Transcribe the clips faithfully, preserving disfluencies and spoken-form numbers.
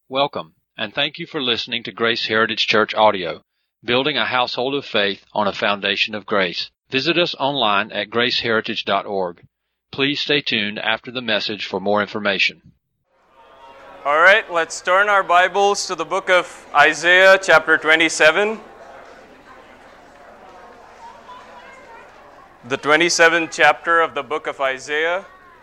Welcome, and thank you for listening to Grace Heritage Church Audio, building a household of faith on a foundation of grace. Visit us online at grace heritage dot org. Please stay tuned after the message for more information. All right, let's turn our Bibles to the book of Isaiah, chapter twenty-seven. The twenty-seventh chapter of the book of Isaiah.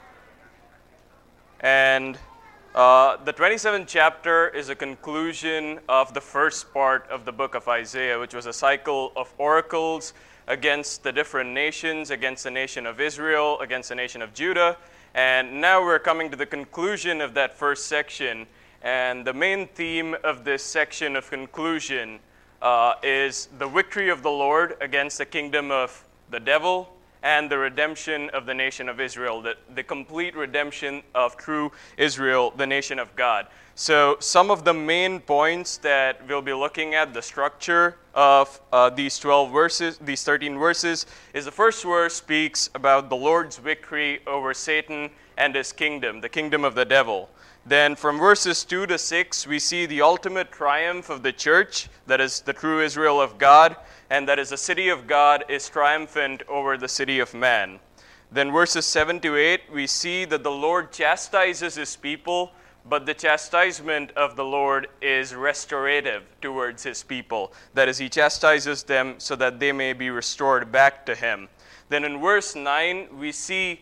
And uh, the twenty-seventh chapter is a conclusion of the first part of the book of Isaiah, which was a cycle of oracles against the different nations, against the nation of Israel, against the nation of Judah. And now we're coming to the conclusion of that first section. And the main theme of this section of conclusion uh, is the victory of the Lord against the kingdom of the devil and the redemption of the nation of Israel, the, the complete redemption of true Israel, the nation of God. So some of the main points that we'll be looking at, the structure of uh, these twelve verses, these thirteen verses, is the first verse speaks about the Lord's victory over Satan and his kingdom, the kingdom of the devil. Then from verses two to six, we see the ultimate triumph of the church, that is the true Israel of God, and that is the city of God is triumphant over the city of man. Then verses seven to eight, we see that the Lord chastises his people, but the chastisement of the Lord is restorative towards his people. That is, he chastises them so that they may be restored back to him. Then in verse nine, we see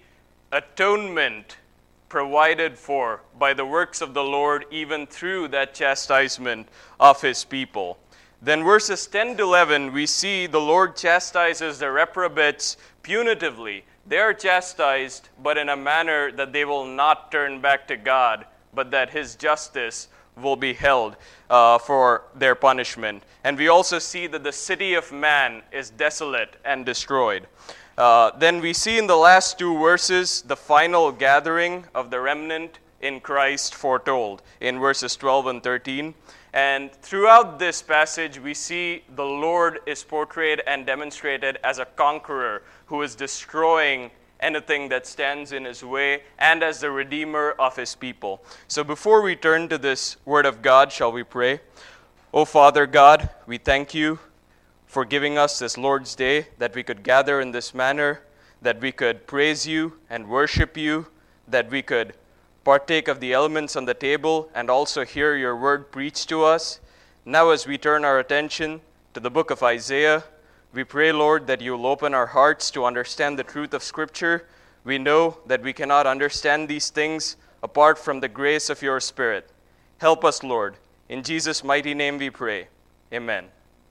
atonement provided for by the works of the Lord, even through that chastisement of his people. Then verses ten to eleven, we see the Lord chastises the reprobates punitively. They are chastised, but in a manner that they will not turn back to God, but that his justice will be held uh, for their punishment. And we also see that the city of man is desolate and destroyed. Uh, then we see in the last two verses the final gathering of the remnant in Christ foretold in verses twelve and thirteen. And throughout this passage, we see the Lord is portrayed and demonstrated as a conqueror who is destroying anything that stands in his way, and as the redeemer of his people. So before we turn to this word of God, shall we pray? Oh Father God, we thank you for giving us this Lord's Day, that we could gather in this manner, that we could praise you and worship you, that we could partake of the elements on the table and also hear your word preached to us. Now as we turn our attention to the book of Isaiah, we pray, Lord, that you will open our hearts to understand the truth of Scripture. We know that we cannot understand these things apart from the grace of your Spirit. Help us, Lord. In Jesus' mighty name we pray. Amen.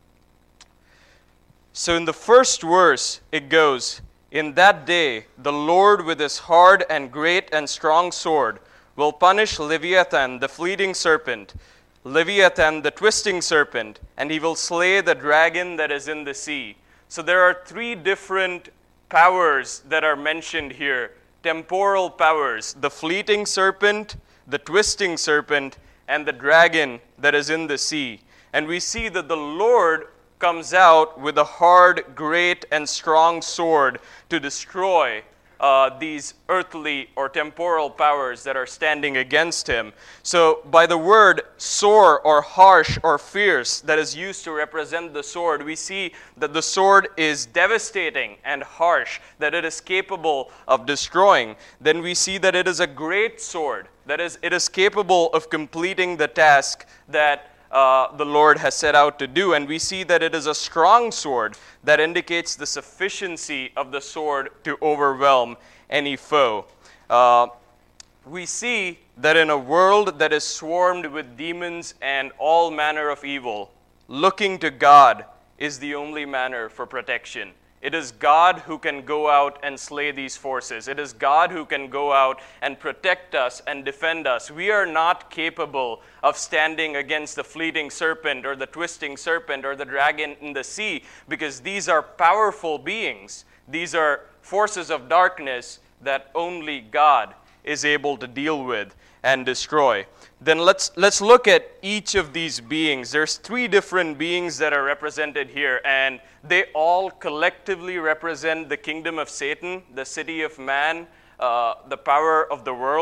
So in the first verse, it goes, "In that day, the Lord with his hard and great and strong sword will punish Leviathan, the fleeting serpent, Leviathan, the twisting serpent, and he will slay the dragon that is in the sea." So there are three different powers that are mentioned here. Temporal powers, the fleeting serpent, the twisting serpent, and the dragon that is in the sea. And we see that the Lord comes out with a hard, great, and strong sword to destroy uh, these earthly or temporal powers that are standing against him. So by the word sore or harsh or fierce that is used to represent the sword, we see that the sword is devastating and harsh, that it is capable of destroying. Then we see that it is a great sword, that is, it is capable of completing the task that Uh, the Lord has set out to do. And we see that it is a strong sword that indicates the sufficiency of the sword to overwhelm any foe. Uh, we see that in a world that is swarmed with demons and all manner of evil, looking to God is the only manner for protection. It is God who can go out and slay these forces. It is God who can go out and protect us and defend us. We are not capable of standing against the fleeting serpent or the twisting serpent or the dragon in the sea, because these are powerful beings. These are forces of darkness that only God is able to deal with and destroy. Then let's let's look at each of these beings. There's three different beings that are represented here, and they all collectively represent the kingdom of Satan, the city of man, uh, the power of the world.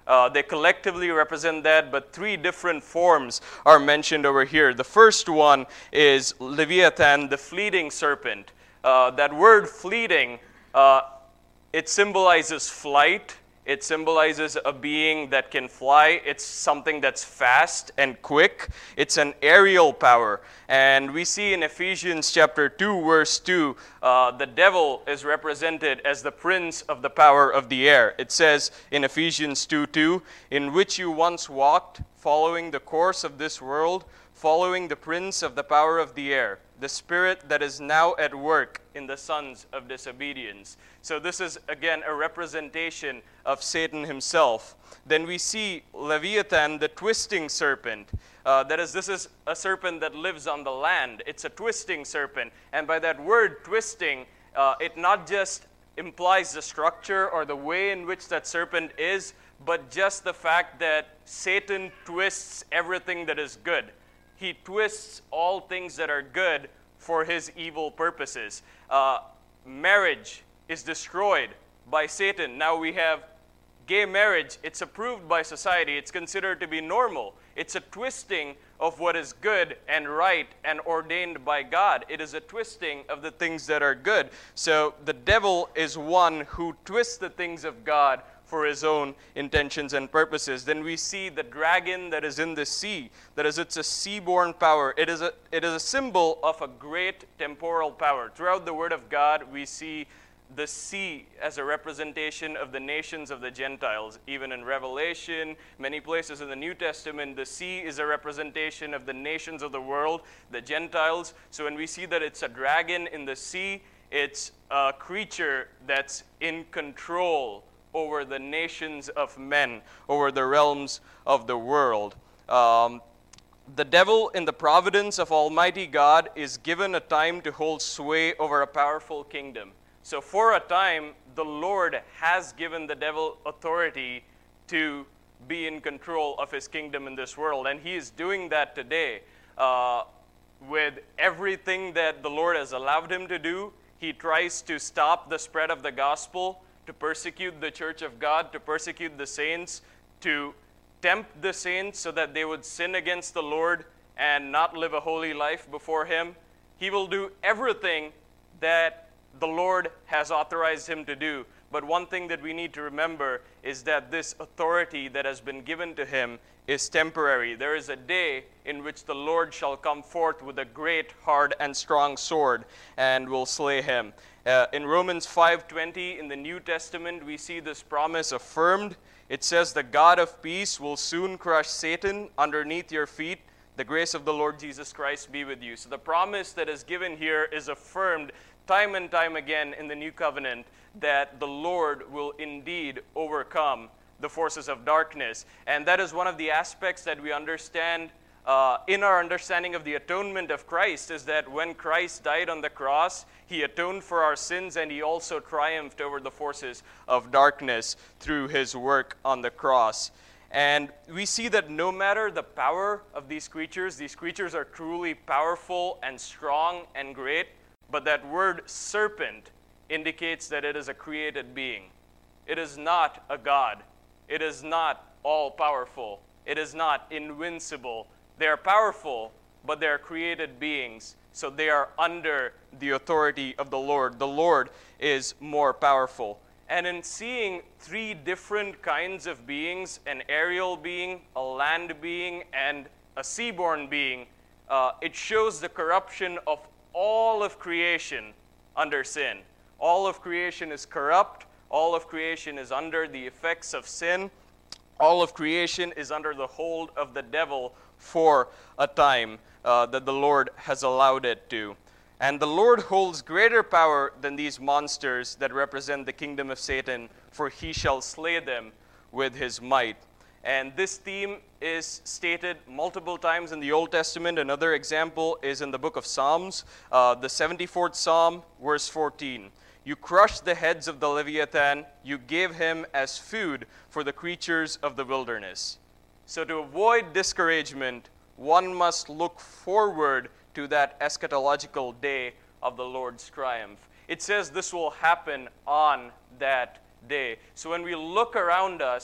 Uh, they collectively represent that, but three different forms are mentioned over here. The first one is Leviathan, the fleeting serpent. Uh, that word fleeting, uh, it symbolizes flight. It symbolizes a being that can fly. It's something that's fast and quick. It's an aerial power. And we see in Ephesians chapter two, verse two, uh, the devil is represented as the prince of the power of the air. It says in Ephesians two two, in which you once walked, following the course of this world, following the prince of the power of the air, the spirit that is now at work in the sons of disobedience. So this is, again, a representation of Satan himself. Then we see Leviathan, the twisting serpent. Uh, that is, this is a serpent that lives on the land. It's a twisting serpent. And by that word twisting, uh, it not just implies the structure or the way in which that serpent is, but just the fact that Satan twists everything that is good. He twists all things that are good for his evil purposes. Uh, marriage is destroyed by Satan. Now we have gay marriage. It's approved by society. It's considered to be normal. It's a twisting of what is good and right and ordained by God. It is a twisting of the things that are good. So the devil is one who twists the things of God for his own intentions and purposes. Then we see the dragon that is in the sea. That is, it's a seaborne power. It is a, it is a symbol of a great temporal power. Throughout the Word of God, we see the sea as a representation of the nations of the Gentiles. Even in Revelation, many places in the New Testament, the sea is a representation of the nations of the world, the Gentiles. So when we see that it's a dragon in the sea, it's a creature that's in control over the nations of men, over the realms of the world. Um, the devil, in the providence of Almighty God, is given a time to hold sway over a powerful kingdom. So for a time, the Lord has given the devil authority to be in control of his kingdom in this world. And he is doing that today. Uh, with everything that the Lord has allowed him to do, he tries to stop the spread of the gospel, to persecute the church of God, to persecute the saints, to tempt the saints so that they would sin against the Lord and not live a holy life before him. He will do everything that the Lord has authorized him to do. But one thing that we need to remember is that this authority that has been given to him is temporary. There is a day in which the Lord shall come forth with a great, hard, and strong sword and will slay him. Uh, in Romans five twenty in the New Testament, we see this promise affirmed. It says, the God of peace will soon crush Satan underneath your feet. The grace of the Lord Jesus Christ be with you. So the promise that is given here is affirmed time and time again in the New Covenant, that the Lord will indeed overcome the forces of darkness. And that is one of the aspects that we understand uh, in our understanding of the atonement of Christ, is that when Christ died on the cross, he atoned for our sins, and he also triumphed over the forces of darkness through his work on the cross. And we see that no matter the power of these creatures, these creatures are truly powerful and strong and great, but that word serpent indicates that it is a created being. It is not a god. It is not all-powerful. It is not invincible. They are powerful, but they are created beings, so they are under the authority of the Lord. The Lord is more powerful. And in seeing three different kinds of beings, an aerial being, a land being, and a seaborne being, uh, it shows the corruption of all of creation under sin. All of creation is corrupt. All of creation is under the effects of sin. All of creation is under the hold of the devil for a time uh, that the Lord has allowed it to. And the Lord holds greater power than these monsters that represent the kingdom of Satan, for he shall slay them with his might. And this theme is stated multiple times in the Old Testament. Another example is in the book of Psalms, uh, the seventy-fourth Psalm, verse fourteen. You crushed the heads of the Leviathan. You gave him as food for the creatures of the wilderness. So to avoid discouragement, one must look forward to that eschatological day of the Lord's triumph. It says this will happen on that day. So when we look around us,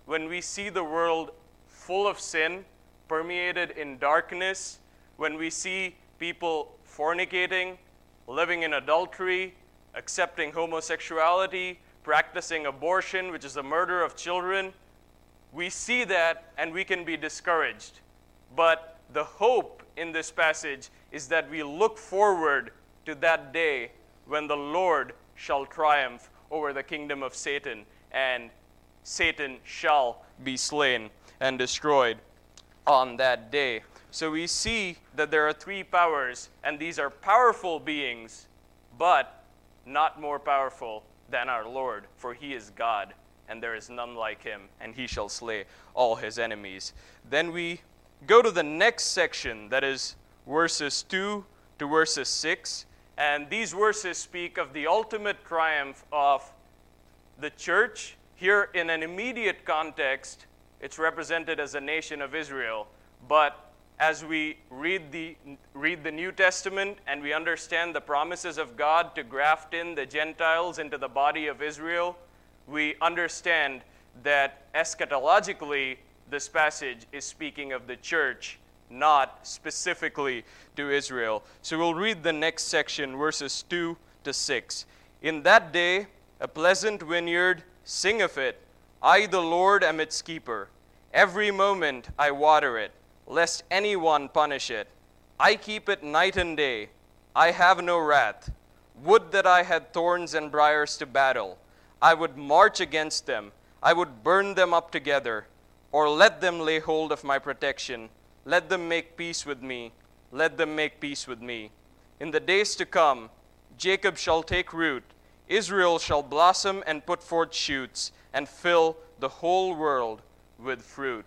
when we see the world full of sin, permeated in darkness, when we see people fornicating, living in adultery, accepting homosexuality, practicing abortion, which is the murder of children, we see that and we can be discouraged. But the hope in this passage is that we look forward to that day when the Lord shall triumph over the kingdom of Satan, and Satan shall be slain and destroyed on that day. So we see that there are three powers, and these are powerful beings, but not more powerful than our Lord, for he is God, and there is none like him, and he shall slay all his enemies. Then we go to the next section, that is verses two to verses six, and these verses speak of the ultimate triumph of the church. Here in an immediate context, it's represented as a nation of Israel, but as we read the, read the New Testament and we understand the promises of God to graft in the Gentiles into the body of Israel, we understand that eschatologically this passage is speaking of the church, not specifically to Israel. So we'll read the next section, verses two to six. In that day, a pleasant vineyard singeth it, I the Lord am its keeper. Every moment I water it, lest anyone punish it. I keep it night and day. I have no wrath. Would that I had thorns and briars to battle. I would march against them. I would burn them up together. Or let them lay hold of my protection. Let them make peace with me. Let them make peace with me. In the days to come, Jacob shall take root. Israel shall blossom and put forth shoots, and fill the whole world with fruit.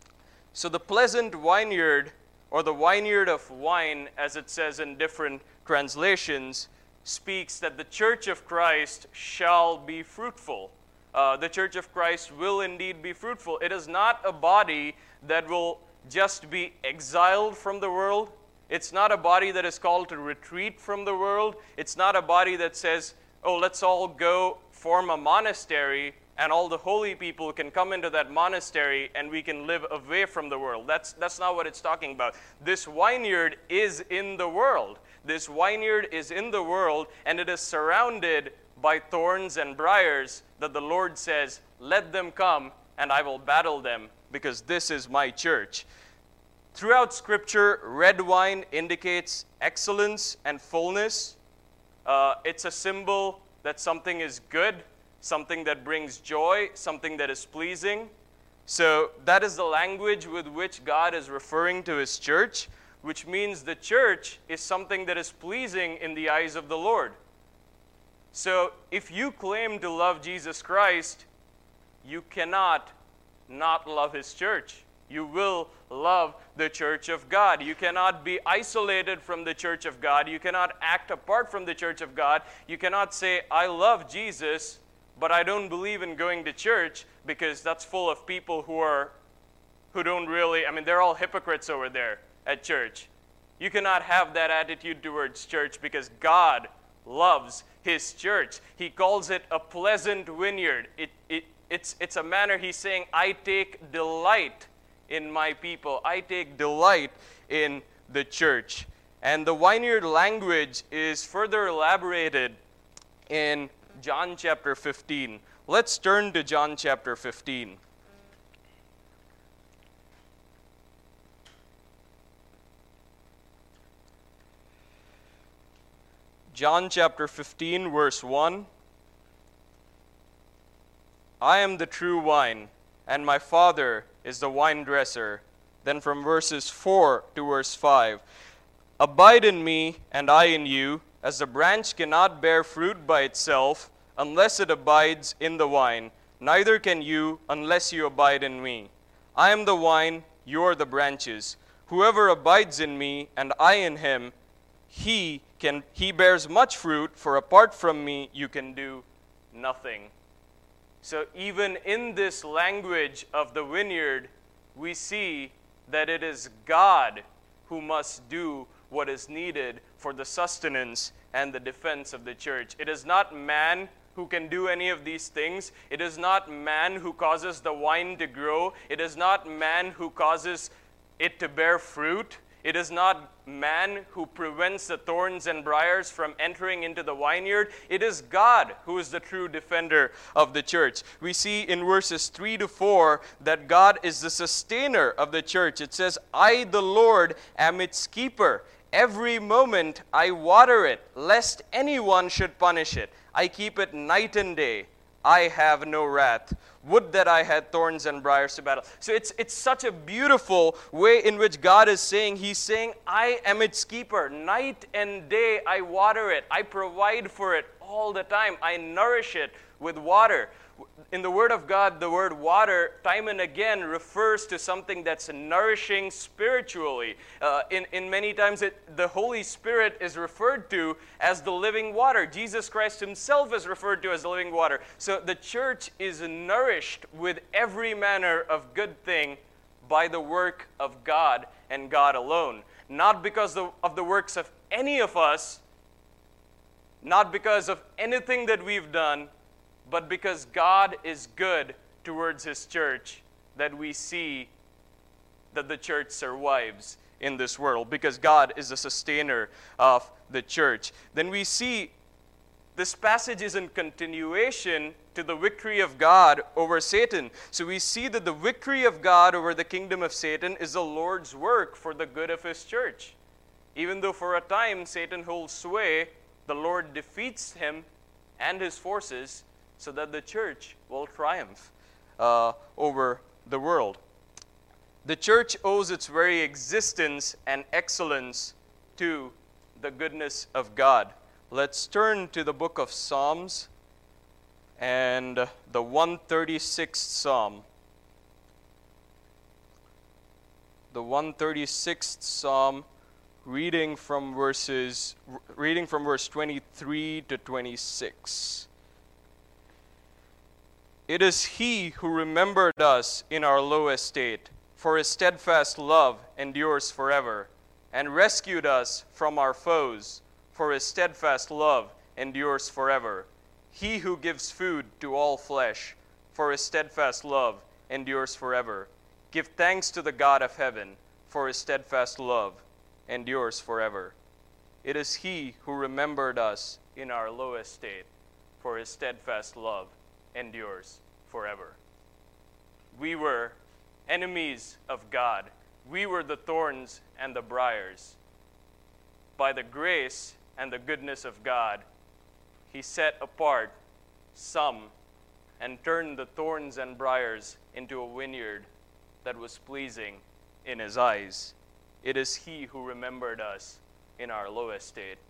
So the pleasant vineyard, or the vineyard of wine, as it says in different translations, speaks that the church of Christ shall be fruitful. Uh, the church of Christ will indeed be fruitful. It is not a body that will just be exiled from the world. It's not a body that is called to retreat from the world. It's not a body that says, oh, let's all go form a monastery and all the holy people can come into that monastery and we can live away from the world. That's, that's not what it's talking about. This vineyard is in the world. This vineyard is in the world, and it is surrounded by thorns and briars that the Lord says, let them come and I will battle them, because this is my church. Throughout Scripture, red wine indicates excellence and fullness. Uh, it's a symbol that something is good, something that brings joy, something that is pleasing. So that is the language with which God is referring to his church, which means the church is something that is pleasing in the eyes of the Lord. So if you claim to love Jesus Christ, you cannot not love his church. You will love the church of God. You cannot be isolated from the church of God. You cannot act apart from the church of God. You cannot say, I love Jesus, but I don't believe in going to church, because that's full of people who are, who don't really, I mean, they're all hypocrites over there at church. You cannot have that attitude towards church, because God loves his church. He calls it a pleasant vineyard. It, it, it's, it's a manner he's saying, I take delight in my people. I take delight in the church. And the vineyard language is further elaborated in John chapter fifteen. Let's turn to John chapter fifteen. John chapter fifteen, verse one. I am the true wine, and my Father is the vine dresser. Then from verses four to verse five. Abide in me, and I in you, as the branch cannot bear fruit by itself unless it abides in the vine, neither can you unless you abide in me. I am the vine, you are the branches. Whoever abides in me, and I in him, he can he bears much fruit, for apart from me you can do nothing. So even in this language of the vineyard, we see that it is God who must do what is needed for the sustenance and the defense of the church. It is not man who can do any of these things. It is not man who causes the vine to grow. It is not man who causes it to bear fruit. It is not man who prevents the thorns and briars from entering into the vineyard. It is God who is the true defender of the church. We see in verses three to four that God is the sustainer of the church. It says, I, the Lord, am its keeper. Every moment I water it, lest anyone should punish it. I keep it night and day. I have no wrath. Would that I had thorns and briars to battle. So it's it's such a beautiful way in which God is saying, He's saying, I am its keeper. Night and day I water it. I provide for it all the time. I nourish it with water. In the Word of God, the word water, time and again, refers to something that's nourishing spiritually. Uh, in, in many times, it, the Holy Spirit is referred to as the living water. Jesus Christ Himself is referred to as the living water. So the church is nourished with every manner of good thing by the work of God and God alone. Not because of, of the works of any of us, not because of anything that we've done, but because God is good towards His church, that we see that the church survives in this world, because God is the sustainer of the church. Then we see this passage is in continuation to the victory of God over Satan. So we see that the victory of God over the kingdom of Satan is the Lord's work for the good of His church. Even though for a time Satan holds sway, the Lord defeats him and his forces, so that the church will triumph uh, over the world. The church owes its very existence and excellence to the goodness of God. Let's turn to the book of Psalms and the one hundred thirty-sixth Psalm. The one hundred thirty-sixth Psalm, reading from verses, reading from verse twenty-three to twenty-six. It is He who remembered us in our low estate, for His steadfast love endures forever, and rescued us from our foes, for His steadfast love endures forever. He who gives food to all flesh, for His steadfast love endures forever. Give thanks to the God of heaven, for His steadfast love endures forever. It is He who remembered us in our low estate, for His steadfast love endures forever. We were enemies of God. We were the thorns and the briars. By the grace and the goodness of God, He set apart some and turned the thorns and briars into a vineyard that was pleasing in His eyes. It is He who remembered us in our low estate.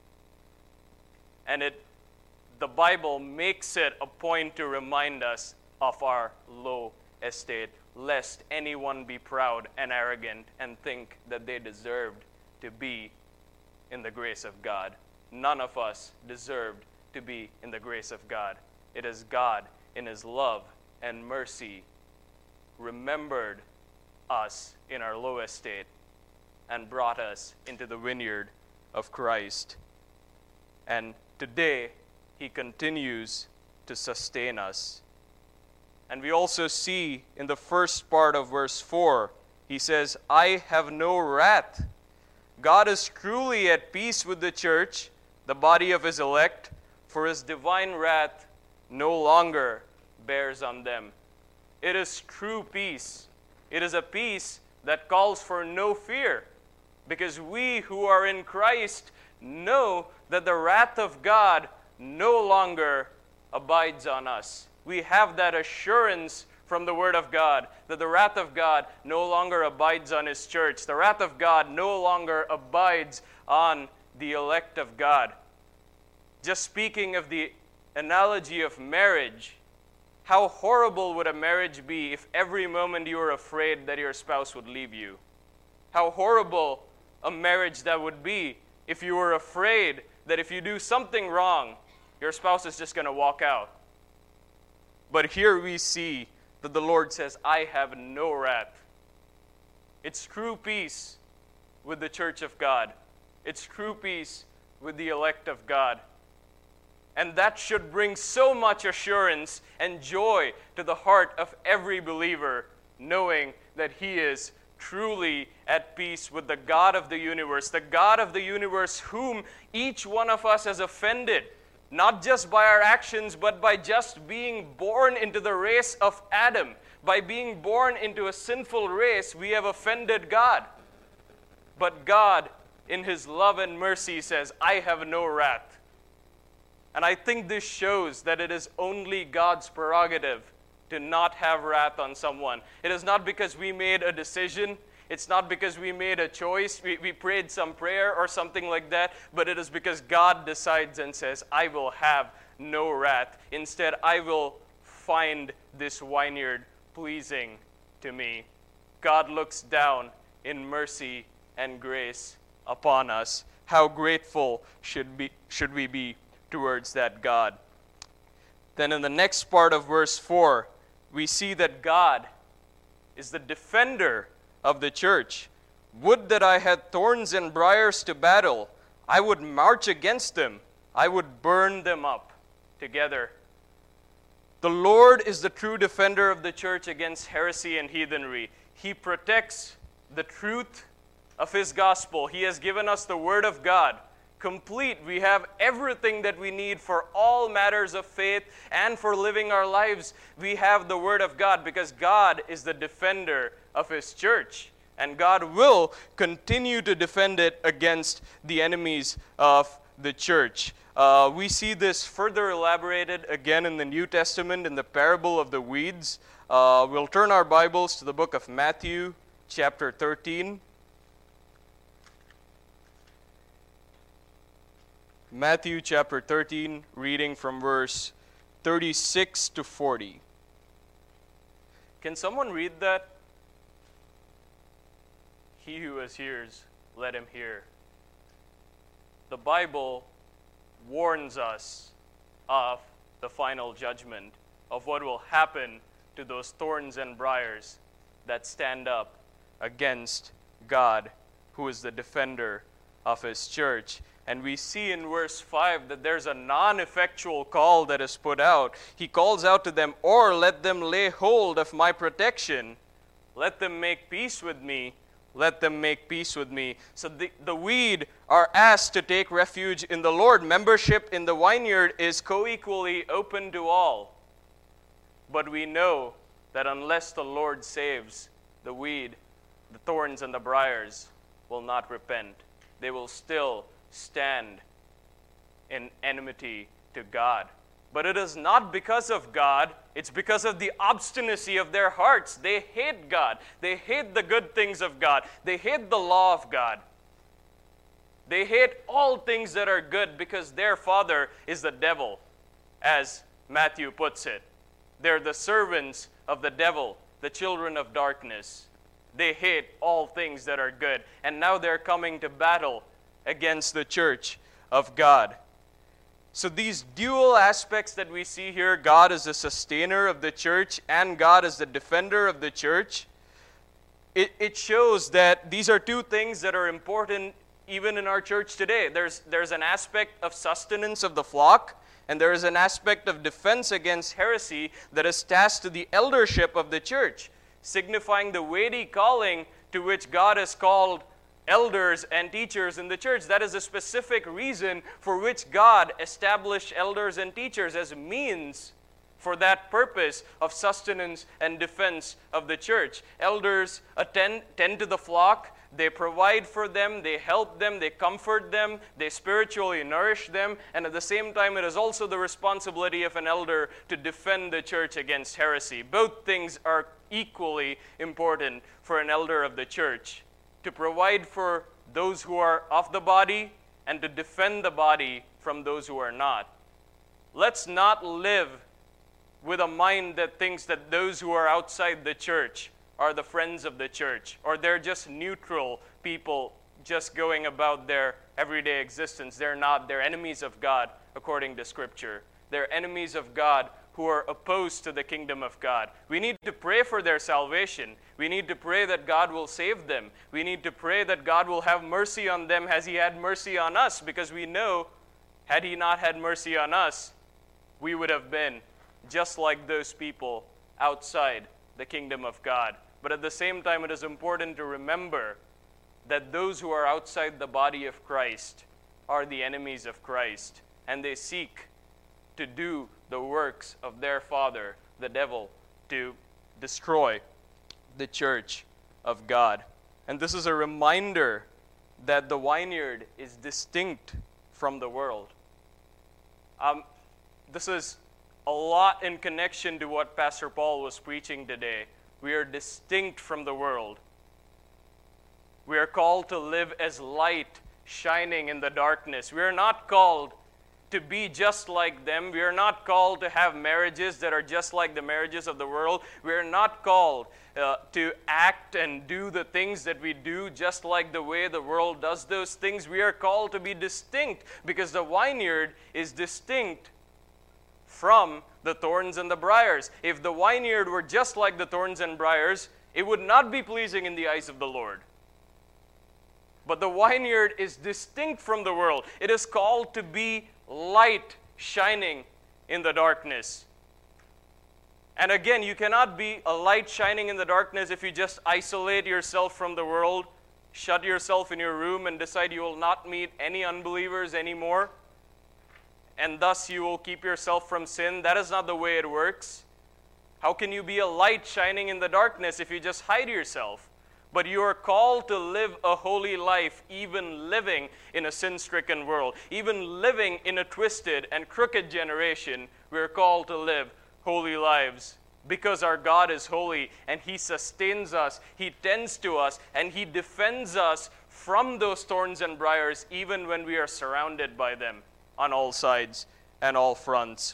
And it the Bible makes it a point to remind us of our low estate, lest anyone be proud and arrogant and think that they deserved to be in the grace of God. None of us deserved to be in the grace of God. It is God, in His love and mercy, remembered us in our low estate and brought us into the vineyard of Christ. And today, He continues to sustain us. And we also see in the first part of verse four, He says, I have no wrath. God is truly at peace with the church, the body of His elect, for His divine wrath no longer bears on them. It is true peace. It is a peace that calls for no fear, because we who are in Christ know that the wrath of God no longer abides on us. We have that assurance from the Word of God that the wrath of God no longer abides on His church. The wrath of God no longer abides on the elect of God. Just speaking of the analogy of marriage, how horrible would a marriage be if every moment you were afraid that your spouse would leave you? How horrible a marriage that would be if you were afraid that if you do something wrong, your spouse is just going to walk out. But here we see that the Lord says, I have no wrath. It's true peace with the church of God. It's true peace with the elect of God. And that should bring so much assurance and joy to the heart of every believer, knowing that he is truly at peace with the God of the universe, the God of the universe whom each one of us has offended, not just by our actions, but by just being born into the race of Adam. By being born into a sinful race, we have offended God. But God, in His love and mercy, says, I have no wrath. And I think this shows that it is only God's prerogative to not have wrath on someone. It is not because we made a decision. It's not because we made a choice. We, we prayed some prayer or something like that. But it is because God decides and says, I will have no wrath. Instead, I will find this vineyard pleasing to me. God looks down in mercy and grace upon us. How grateful should be should we be towards that God? Then in the next part of verse four, we see that God is the defender of the church. Would that I had thorns and briars to battle. I would march against them. I would burn them up together. The Lord is the true defender of the church against heresy and heathenry. He protects the truth of His gospel. He has given us the Word of God. Complete. We have everything that we need for all matters of faith and for living our lives. We have the Word of God because God is the defender of His church. And God will continue to defend it against the enemies of the church. Uh, we see this further elaborated again in the New Testament in the parable of the weeds. Uh, we'll turn our Bibles to the book of Matthew, chapter thirteen. Matthew chapter thirteen, reading from verse thirty-six to forty. Can someone read that? He who has ears, let him hear. The Bible warns us of the final judgment, of what will happen to those thorns and briars that stand up against God, who is the defender of His church. And we see in verse five that there's a non-effectual call that is put out. He calls out to them, or let them lay hold of my protection. Let them make peace with me. Let them make peace with me. So the, the weed are asked to take refuge in the Lord. Membership in the vineyard is co-equally open to all. But we know that unless the Lord saves, the weed, the thorns and the briars will not repent. They will still stand in enmity to God. But it is not because of God, it's because of the obstinacy of their hearts. They hate God. They hate the good things of God. They hate the law of God. They hate all things that are good because their father is the devil, as Matthew puts it. They're the servants of the devil, the children of darkness. They hate all things that are good. And now they're coming to battle against the church of God. So these dual aspects that we see here, God is the sustainer of the church and God is the defender of the church, it, it shows that these are two things that are important even in our church today. There's, there's an aspect of sustenance of the flock, and there is an aspect of defense against heresy that is tasked to the eldership of the church, signifying the weighty calling to which God has called elders and teachers in the church. That is a specific reason for which God established elders and teachers as means for that purpose of sustenance and defense of the church. Elders attend tend to the flock. They provide for them, they help them, they comfort them, they spiritually nourish them, and at the same time it is also the responsibility of an elder to defend the church against heresy. Both things are equally important for an elder of the church, to provide for those who are of the body and to defend the body from those who are not. Let's not live with a mind that thinks that those who are outside the church are the friends of the church, or they're just neutral people just going about their everyday existence. They're not. They're enemies of God, according to Scripture. They're enemies of God who are opposed to the kingdom of God. We need to pray for their salvation. We need to pray that God will save them. We need to pray that God will have mercy on them as He had mercy on us, because we know Had he not had mercy on us, we would have been just like those people outside the kingdom of God. But at the same time, it is important to remember that those who are outside the body of Christ are the enemies of Christ, and they seek to do the works of their father, the devil, to destroy the church of God. And this is a reminder that the vineyard is distinct from the world. Um, this is a lot in connection to what Pastor Paul was preaching today. We are distinct from the world. We are called to live as light shining in the darkness. We are not called to be just like them. We are not called to have marriages that are just like the marriages of the world. We are not called uh, to act and do the things that we do just like the way the world does those things. We are called to be distinct because the vineyard is distinct from the thorns and the briars. If the vineyard were just like the thorns and briars, it would not be pleasing in the eyes of the Lord. But the vineyard is distinct from the world. It is called to be light shining in the darkness. And again, you cannot be a light shining in the darkness if you just isolate yourself from the world, shut yourself in your room, and decide you will not meet any unbelievers anymore, and thus you will keep yourself from sin. That is not the way it works. How can you be a light shining in the darkness if you just hide yourself? But you are called to live a holy life, even living in a sin-stricken world. Even living in a twisted and crooked generation, we are called to live holy lives because our God is holy and He sustains us, He tends to us, and He defends us from those thorns and briars even when we are surrounded by them on all sides and all fronts.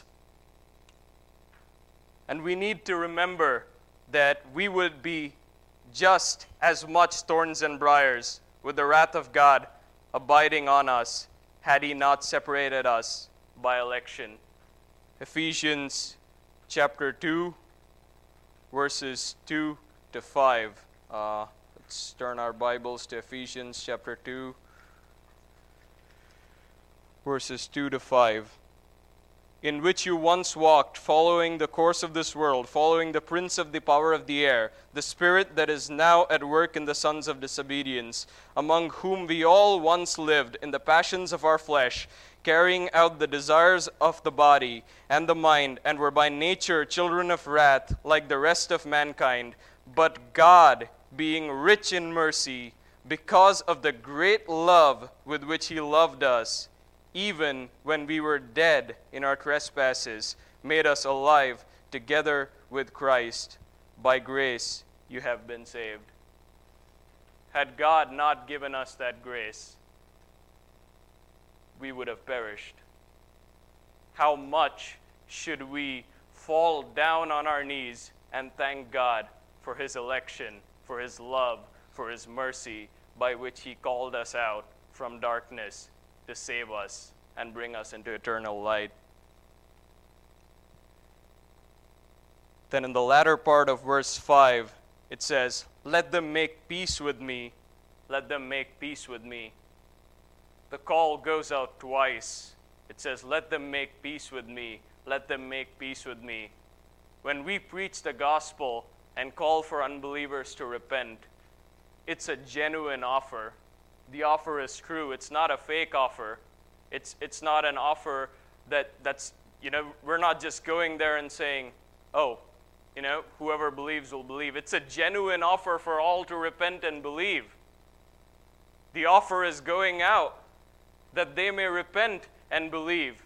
And we need to remember that we would be just as much thorns and briars with the wrath of God abiding on us had He not separated us by election. Ephesians chapter two, verses two to five. Uh, let's turn our Bibles to Ephesians chapter two, verses two to five. In which you once walked, following the course of this world, following the prince of the power of the air, the spirit that is now at work in the sons of disobedience, among whom we all once lived in the passions of our flesh, carrying out the desires of the body and the mind, and were by nature children of wrath, like the rest of mankind. But God, being rich in mercy, because of the great love with which He loved us, even when we were dead in our trespasses, made us alive together with Christ. By grace you have been saved. Had God not given us that grace, we would have perished. How much should we fall down on our knees and thank God for His election, for His love, for His mercy, by which He called us out from darkness to save us and bring us into eternal light. Then in the latter part of verse five, it says, let them make peace with me. Let them make peace with me. The call goes out twice. It says, let them make peace with me. Let them make peace with me. When we preach the gospel and call for unbelievers to repent, it's a genuine offer. The offer is true. It's not a fake offer. It's it's not an offer that, that's, you know, we're not just going there and saying, oh, you know, whoever believes will believe. It's a genuine offer for all to repent and believe. The offer is going out that they may repent and believe.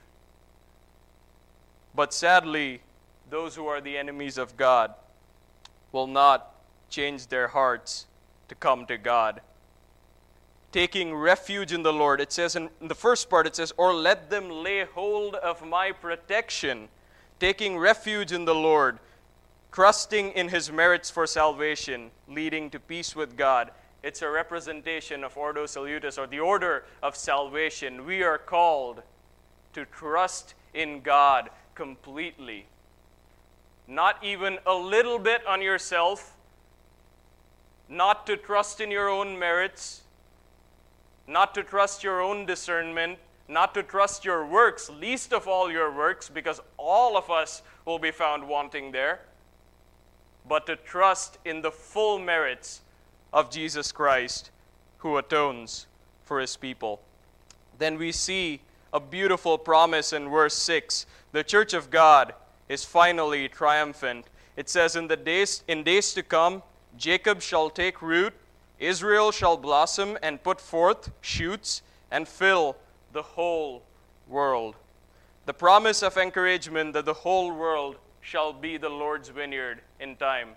But sadly, those who are the enemies of God will not change their hearts to come to God. Taking refuge in the Lord, it says in the first part, it says, or let them lay hold of my protection. Taking refuge in the Lord, trusting in His merits for salvation, leading to peace with God. It's a representation of Ordo Salutis, or the order of salvation. We are called to trust in God completely. Not even a little bit on yourself, not to trust in your own merits, not to trust your own discernment, not to trust your works, least of all your works, because all of us will be found wanting there, but to trust in the full merits of Jesus Christ, who atones for his people. Then we see a beautiful promise in verse six. The church of God is finally triumphant. It says, in the days in days to come, Jacob shall take root, Israel shall blossom and put forth shoots and fill the whole world. The promise of encouragement that the whole world shall be the Lord's vineyard in time.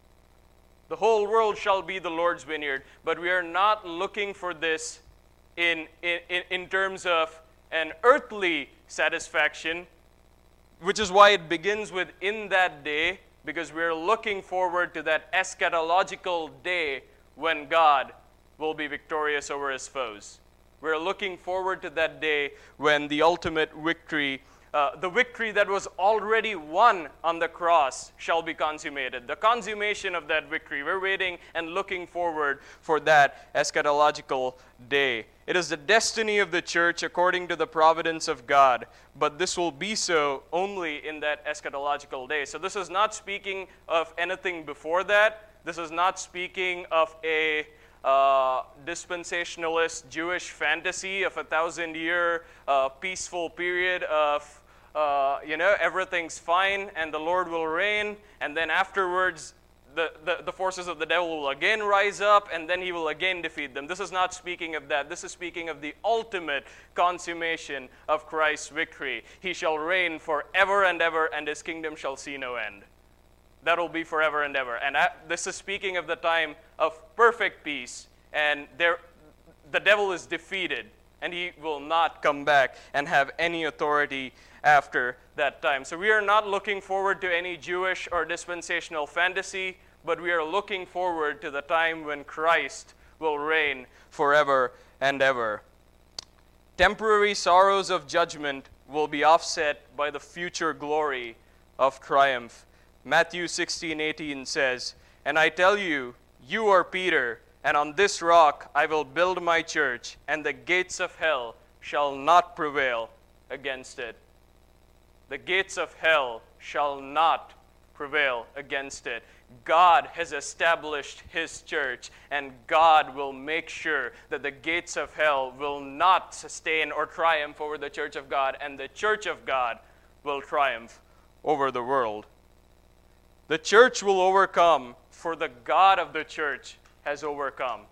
The whole world shall be the Lord's vineyard, but we are not looking for this in, in, in terms of an earthly satisfaction, which is why it begins with in that day, because we're looking forward to that eschatological day when God will be victorious over his foes. We're looking forward to that day when the ultimate victory, uh, the victory that was already won on the cross, shall be consummated. The consummation of that victory. We're waiting and looking forward for that eschatological day. It is the destiny of the church according to the providence of God, but this will be so only in that eschatological day. So this is not speaking of anything before that. This is not speaking of a uh, dispensationalist Jewish fantasy of a thousand-year uh, peaceful period of, uh, you know, everything's fine and the Lord will reign, and then afterwards The, the, the forces of the devil will again rise up, and then he will again defeat them. This is not speaking of that. This is speaking of the ultimate consummation of Christ's victory. He shall reign forever and ever, and his kingdom shall see no end. That will be forever and ever. And at, this is speaking of the time of perfect peace, and there, the devil is defeated, and he will not come back and have any authority after that time. So we are not looking forward to any Jewish or dispensational fantasy, but we are looking forward to the time when Christ will reign forever and ever. Temporary sorrows of judgment will be offset by the future glory of triumph. Matthew sixteen eighteen says, "And I tell you, you are Peter, and on this rock I will build my church, and the gates of hell shall not prevail against it." The gates of hell shall not prevail against it. God has established his church, and God will make sure that the gates of hell will not sustain or triumph over the church of God, and the church of God will triumph over the world. The church will overcome, for the God of the church has overcome.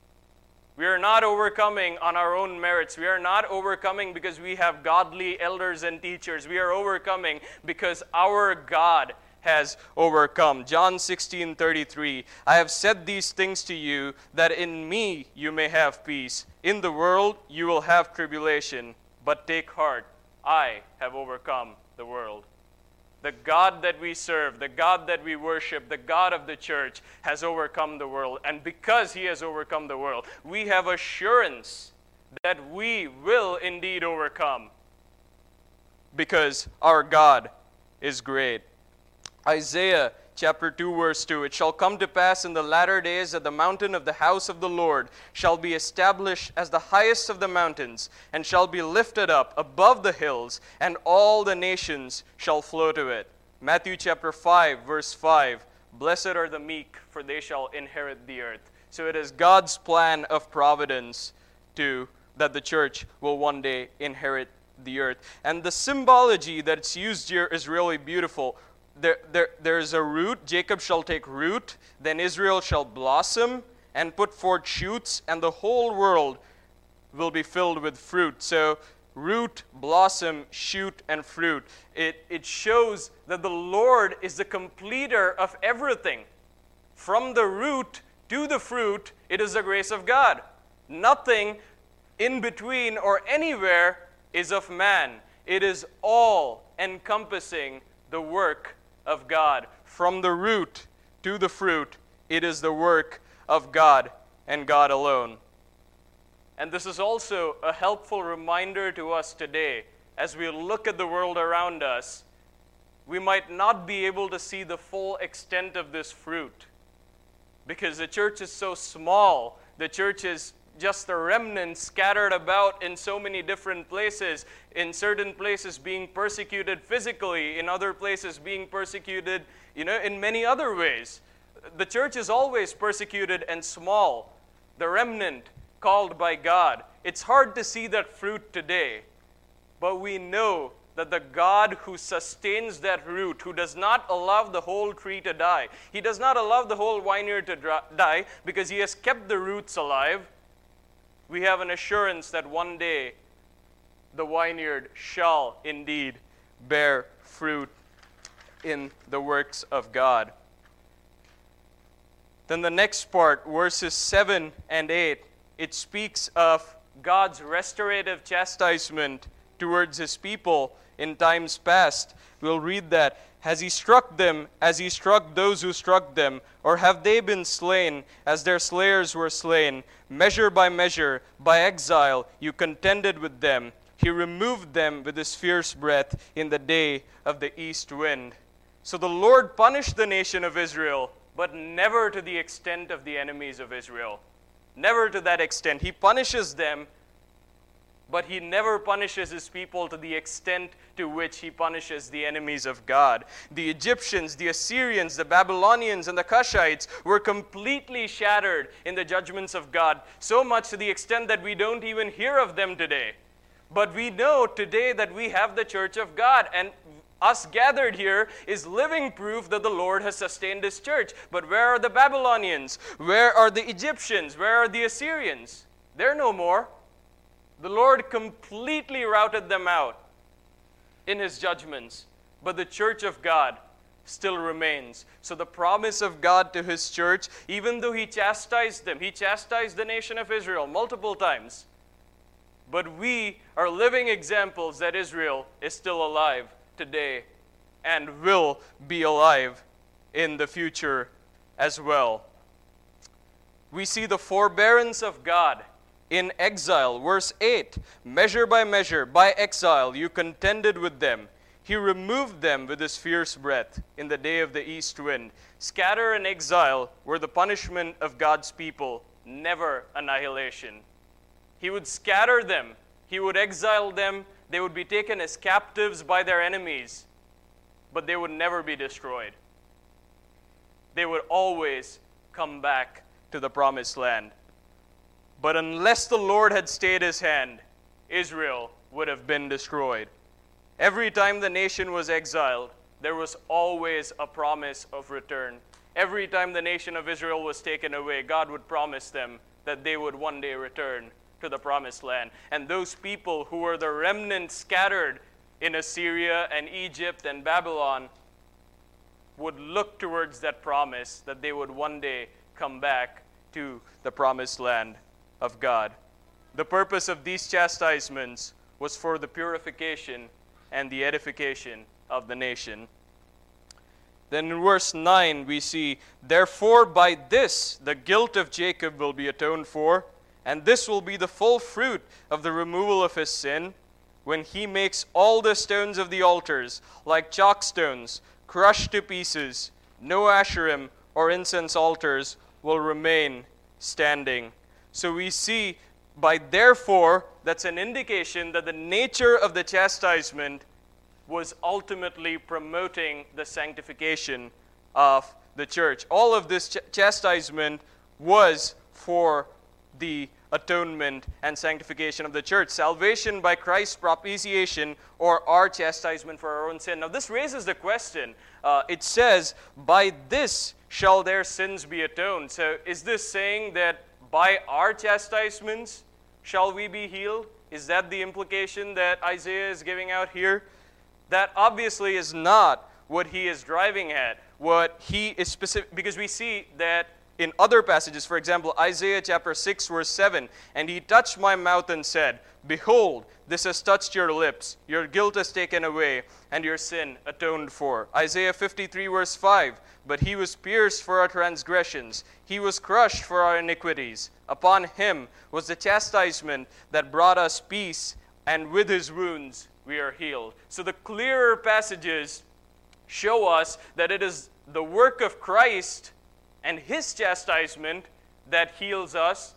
We are not overcoming on our own merits. We are not overcoming because we have godly elders and teachers. We are overcoming because our God has overcome. John sixteen thirty-three, "I have said these things to you, that in me you may have peace. In the world you will have tribulation, but take heart, I have overcome the world." The God that we serve, the God that we worship, the God of the church has overcome the world. And because he has overcome the world, we have assurance that we will indeed overcome, because our God is great. Isaiah chapter two, verse two, "It shall come to pass in the latter days that the mountain of the house of the Lord shall be established as the highest of the mountains, and shall be lifted up above the hills, and all the nations shall flow to it." Matthew chapter five, verse five, "Blessed are the meek, for they shall inherit the earth." So it is God's plan of providence to that the church will one day inherit the earth. And the symbology that's used here is really beautiful. There, there, there is a root. Jacob shall take root, then Israel shall blossom and put forth shoots, and the whole world will be filled with fruit. So root, blossom, shoot, and fruit. It, it shows that the Lord is the completer of everything. From the root to the fruit, it is the grace of God. Nothing in between or anywhere is of man. It is all encompassing the work of God. From the root to the fruit, it is the work of God and God alone. And this is also a helpful reminder to us today. As we look at the world around us, we might not be able to see the full extent of this fruit, because the church is so small. The church is just the remnant scattered about in so many different places, in certain places being persecuted physically, in other places being persecuted, you know, in many other ways. The church is always persecuted and small, the remnant called by God. It's hard to see that fruit today, but we know that the God who sustains that root, who does not allow the whole tree to die, He does not allow the whole vineyard to dry, die because He has kept the roots alive. We have an assurance that one day the vineyard shall indeed bear fruit in the works of God. Then the next part, verses seven and eight, it speaks of God's restorative chastisement towards His people in times past. We'll read that. Has He struck them as He struck those who struck them? Or have they been slain as their slayers were slain? Measure by measure, by exile, you contended with them. He removed them with His fierce breath in the day of the east wind. So the Lord punished the nation of Israel, but never to the extent of the enemies of Israel. Never to that extent. He punishes them, but He never punishes His people to the extent to which He punishes the enemies of God. The Egyptians, the Assyrians, the Babylonians, and the Cushites were completely shattered in the judgments of God, so much to the extent that we don't even hear of them today. But we know today that we have the church of God, and us gathered here is living proof that the Lord has sustained His church. But where are the Babylonians? Where are the Egyptians? Where are the Assyrians? They're no more. The Lord completely routed them out in His judgments. But the church of God still remains. So the promise of God to His church, even though He chastised them, He chastised the nation of Israel multiple times. But we are living examples that Israel is still alive today and will be alive in the future as well. We see the forbearance of God in exile. Verse eight, measure by measure, by exile, you contended with them. He removed them with His fierce breath in the day of the east wind. Scatter and exile were the punishment of God's people, never annihilation. He would scatter them. He would exile them. They would be taken as captives by their enemies, but they would never be destroyed. They would always come back to the promised land. But unless the Lord had stayed His hand, Israel would have been destroyed. Every time the nation was exiled, there was always a promise of return. Every time the nation of Israel was taken away, God would promise them that they would one day return to the promised land. And those people who were the remnant scattered in Assyria and Egypt and Babylon would look towards that promise that they would one day come back to the promised land of God. The purpose of these chastisements was for the purification and the edification of the nation. Then in verse nine we see, therefore by this the guilt of Jacob will be atoned for, and this will be the full fruit of the removal of his sin, when he makes all the stones of the altars like chalk stones, crushed to pieces. No Asherim or incense altars will remain standing. So we see by therefore, that's an indication that the nature of the chastisement was ultimately promoting the sanctification of the church. All of this ch- chastisement was for the atonement and sanctification of the church. Salvation by Christ's propitiation, or our chastisement for our own sin. Now this raises the question. Uh, it says, by this shall their sins be atoned. So is this saying that by our chastisements shall we be healed? Is that the implication that Isaiah is giving out here? That obviously is not what he is driving at. What he is specific, because we see that in other passages, for example, Isaiah chapter six, verse seven, and he touched my mouth and said, behold, this has touched your lips. Your guilt is taken away, and your sin atoned for. Isaiah fifty-three, verse five, but he was pierced for our transgressions. He was crushed for our iniquities. Upon him was the chastisement that brought us peace, and with his wounds we are healed. So the clearer passages show us that it is the work of Christ and his chastisement that heals us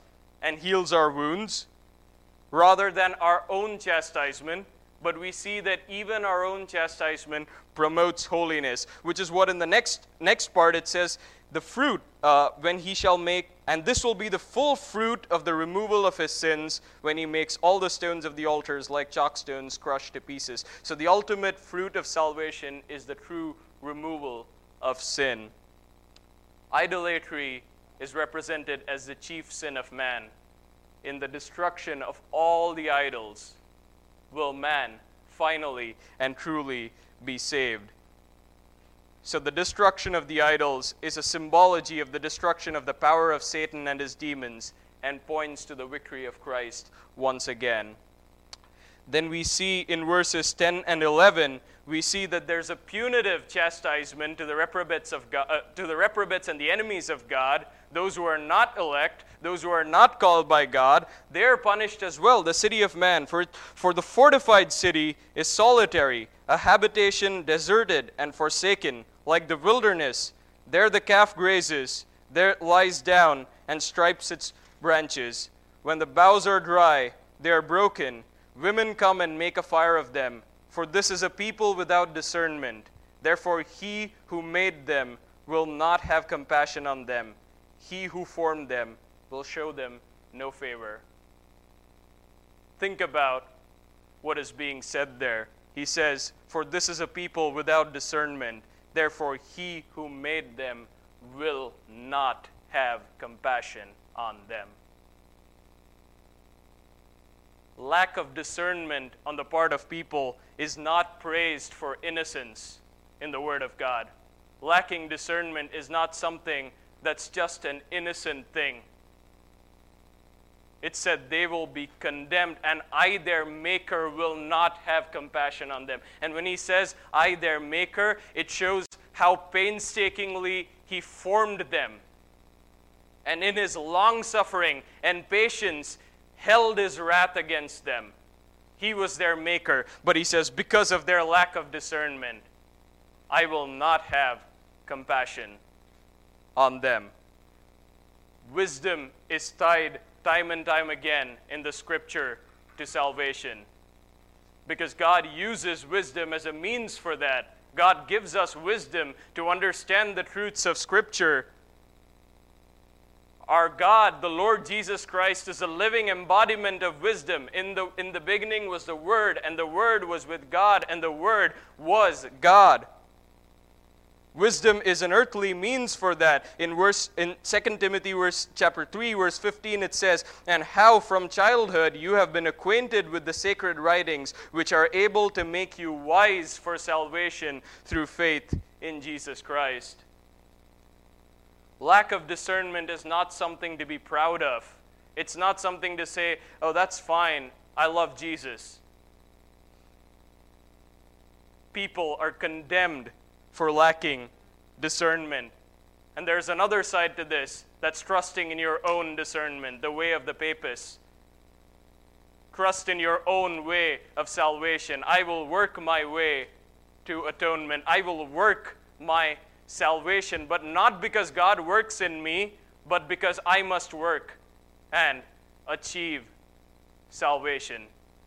and heals our wounds, rather than our own chastisement. But we see that even our own chastisement promotes holiness, which is what in the next next part it says, the fruit, uh, when he shall make, and this will be the full fruit of the removal of his sins, when he makes all the stones of the altars like chalk stones crushed to pieces. So the ultimate fruit of salvation is the true removal of sin. Idolatry is represented as the chief sin of man. In the destruction of all the idols will man finally and truly be saved. So the destruction of the idols is a symbology of the destruction of the power of Satan and his demons, and points to the victory of Christ once again. Then we see in verses ten and eleven, we see that there's a punitive chastisement to the reprobates of God, uh, to the reprobates and the enemies of God, those who are not elect, those who are not called by God. They are punished as well, the city of man. For, for the fortified city is solitary, a habitation deserted and forsaken, like the wilderness. There the calf grazes, there it lies down and stripes its branches. When the boughs are dry, they are broken. Women come and make a fire of them. For this is a people without discernment. Therefore he who made them will not have compassion on them. He who formed them will show them no favor. Think about what is being said there. He says, for this is a people without discernment. Therefore he who made them will not have compassion on them. Lack of discernment on the part of people is not praised for innocence in the Word of God. Lacking discernment is not something that's just an innocent thing. It said they will be condemned, and I, their Maker, will not have compassion on them. And when he says, I, their Maker, it shows how painstakingly he formed them. And in his long-suffering and patience, held his wrath against them. He was their Maker. But he says, because of their lack of discernment, I will not have compassion on them. Wisdom is tied time and time again in the Scripture to salvation, because God uses wisdom as a means for that. God gives us wisdom to understand the truths of Scripture. Our God, the Lord Jesus Christ, is a living embodiment of wisdom. In the, in the beginning was the Word, and the Word was with God, and the Word was God. Wisdom is an earthly means for that. In verse in Second Timothy verse chapter three, verse fifteen, it says, and how from childhood you have been acquainted with the sacred writings, which are able to make you wise for salvation through faith in Jesus Christ. Lack of discernment is not something to be proud of. It's not something to say, oh, that's fine, I love Jesus. People are condemned for lacking discernment. And there's another side to this, that's trusting in your own discernment, the way of the papists. Trust in your own way of salvation. I will work my way to atonement. I will work my salvation, but not because God works in me, but because I must work and achieve salvation.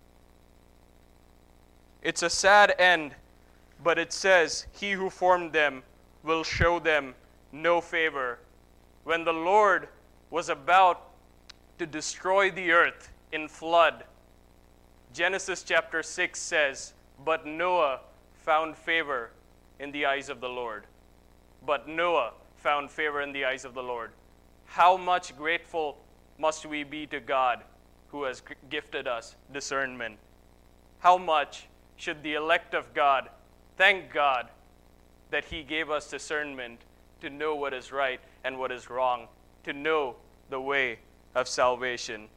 It's a sad end, but it says, he who formed them will show them no favor. When the Lord was about to destroy the earth in flood, Genesis chapter six says, but Noah found favor in the eyes of the Lord. But Noah found favor in the eyes of the Lord. How much grateful must we be to God who has gifted us discernment? How much should the elect of God thank God that he gave us discernment to know what is right and what is wrong, to know the way of salvation.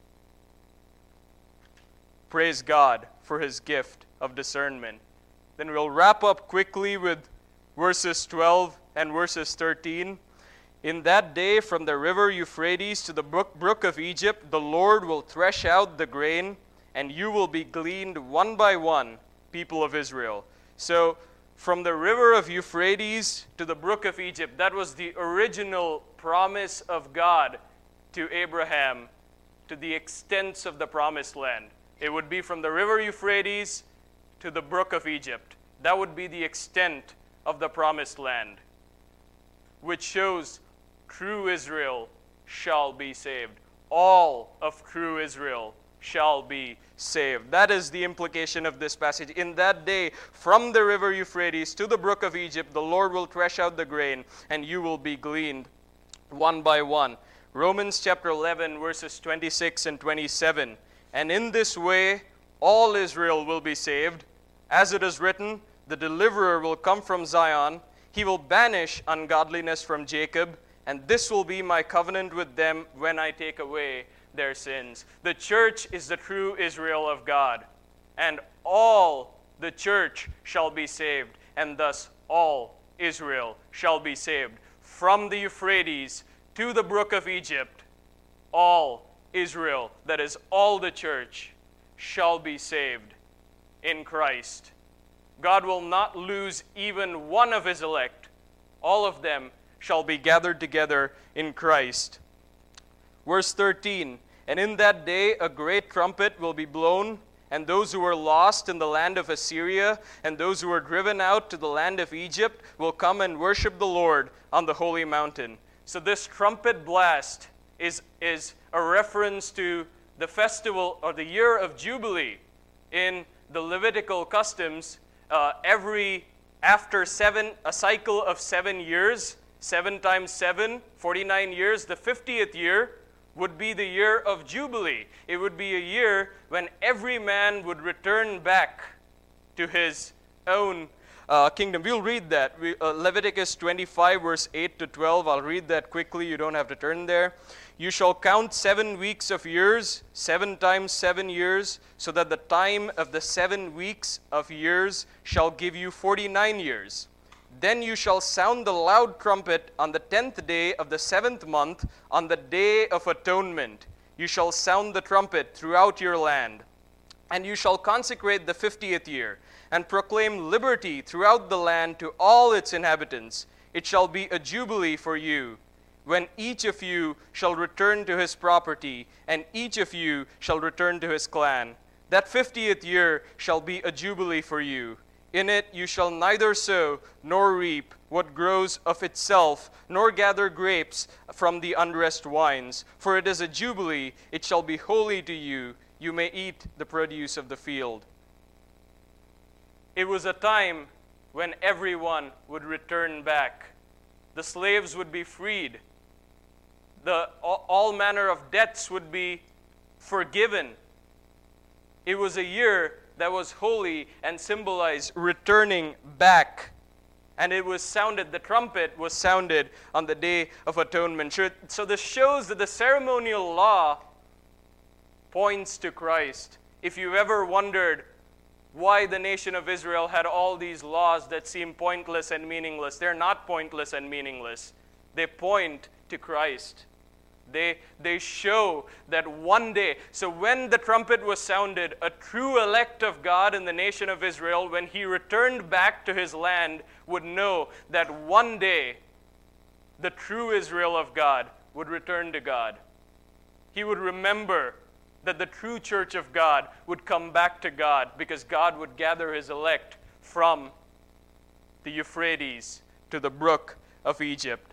Praise God for his gift of discernment. Then we'll wrap up quickly with verses twelve and verses thirteen. In that day, from the river Euphrates to the brook, brook of Egypt, the Lord will thresh out the grain, and you will be gleaned one by one, people of Israel. So, from the river of Euphrates to the brook of Egypt, that was the original promise of God to Abraham, to the extents of the promised land. It would be from the river Euphrates to the brook of Egypt. That would be the extent of the promised land, which shows true Israel shall be saved. All of true Israel shall be saved. That is the implication of this passage. In that day, from the river Euphrates to the brook of Egypt, the Lord will thresh out the grain, and you will be gleaned one by one. Romans chapter eleven, verses twenty-six and twenty-seven. And in this way, all Israel will be saved. As it is written, the deliverer will come from Zion. He will banish ungodliness from Jacob, and this will be my covenant with them when I take away their sins. The church is the true Israel of God, and all the church shall be saved, and thus all Israel shall be saved. From the Euphrates to the brook of Egypt, all Israel, that is all the church, shall be saved in Christ. God will not lose even one of his elect. All of them shall be gathered together in Christ. Verse thirteen, and in that day a great trumpet will be blown, and those who were lost in the land of Assyria and those who were driven out to the land of Egypt will come and worship the Lord on the holy mountain. So this trumpet blast is, is a reference to the festival or the year of Jubilee. In the Levitical customs, uh, every after seven, a cycle of seven years, seven times seven, forty-nine years, the fiftieth year would be the year of Jubilee. It would be a year when every man would return back to his own uh, kingdom. We'll read that. We, uh, Leviticus twenty-five, verse eight to twelve. I'll read that quickly. You don't have to turn there. You shall count seven weeks of years, seven times seven years, so that the time of the seven weeks of years shall give you forty-nine years. Then you shall sound the loud trumpet on the tenth day of the seventh month, on the day of atonement. You shall sound the trumpet throughout your land. And you shall consecrate the fiftieth year, and proclaim liberty throughout the land to all its inhabitants. It shall be a jubilee for you, when each of you shall return to his property, and each of you shall return to his clan. That fiftieth year shall be a jubilee for you. In it you shall neither sow nor reap what grows of itself, nor gather grapes from the unrest wines. For it is a jubilee, it shall be holy to you. You may eat the produce of the field. It was a time when everyone would return back. The slaves would be freed. The, all manner of debts would be forgiven. It was a year that was holy and symbolized returning back. And it was sounded, the trumpet was sounded on the Day of Atonement. So this shows that the ceremonial law points to Christ. If you've ever wondered why the nation of Israel had all these laws that seem pointless and meaningless, they're not pointless and meaningless. They point to Christ. They, they show that one day, so when the trumpet was sounded, a true elect of God in the nation of Israel, when he returned back to his land, would know that one day the true Israel of God would return to God. He would remember that the true church of God would come back to God because God would gather his elect from the Euphrates to the brook of Egypt.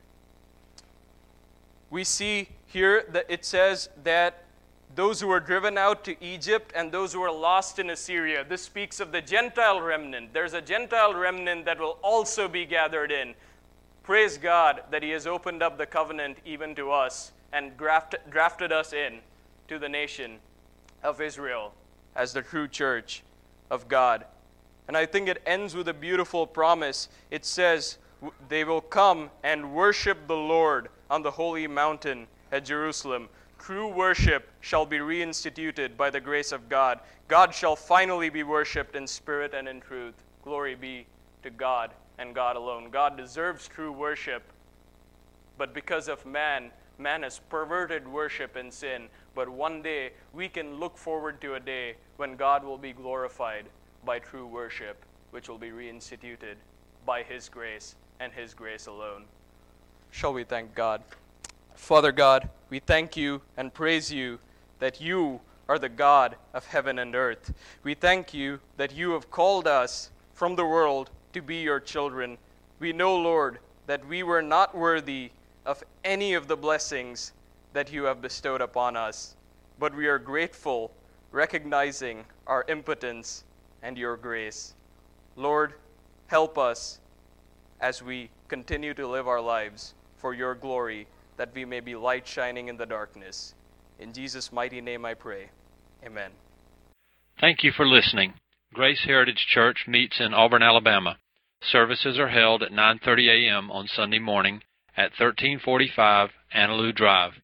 We see here that it says that those who were driven out to Egypt and those who were lost in Assyria. This speaks of the Gentile remnant. There's a Gentile remnant that will also be gathered in. Praise God that he has opened up the covenant even to us and drafted, drafted us in to the nation of Israel as the true church of God. And I think it ends with a beautiful promise. It says, they will come and worship the Lord on the holy mountain at Jerusalem. True worship shall be reinstituted by the grace of God. God shall finally be worshipped in spirit and in truth. Glory be to God and God alone. God deserves true worship, but because of man, man has perverted worship in sin. But one day, we can look forward to a day when God will be glorified by true worship, which will be reinstituted by his grace and his grace alone. Shall we thank God? Father God, we thank you and praise you that you are the God of heaven and earth. We thank you that you have called us from the world to be your children. We know, Lord, that we were not worthy of any of the blessings that you have bestowed upon us, but we are grateful, recognizing our impotence and your grace. Lord, help us as we continue to live our lives for your glory, that we may be light shining in the darkness. In Jesus' mighty name I pray. Amen. Thank you for listening. Grace Heritage Church meets in Auburn, Alabama. Services are held at nine thirty a.m. on Sunday morning at thirteen forty-five Annaloo Drive.